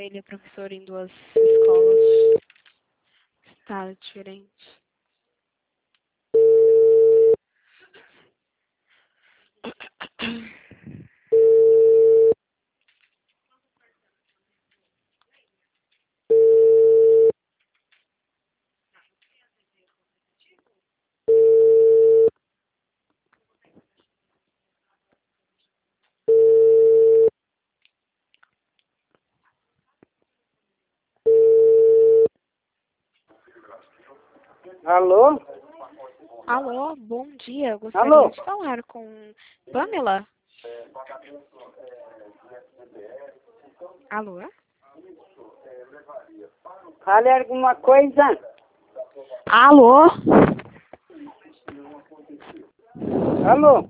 ele é professor em 2 escolas. Está diferente. Alô? Alô, bom dia. Eu gostaria de falar com Pamela. Alô? Fale alguma coisa? Alô? Alô?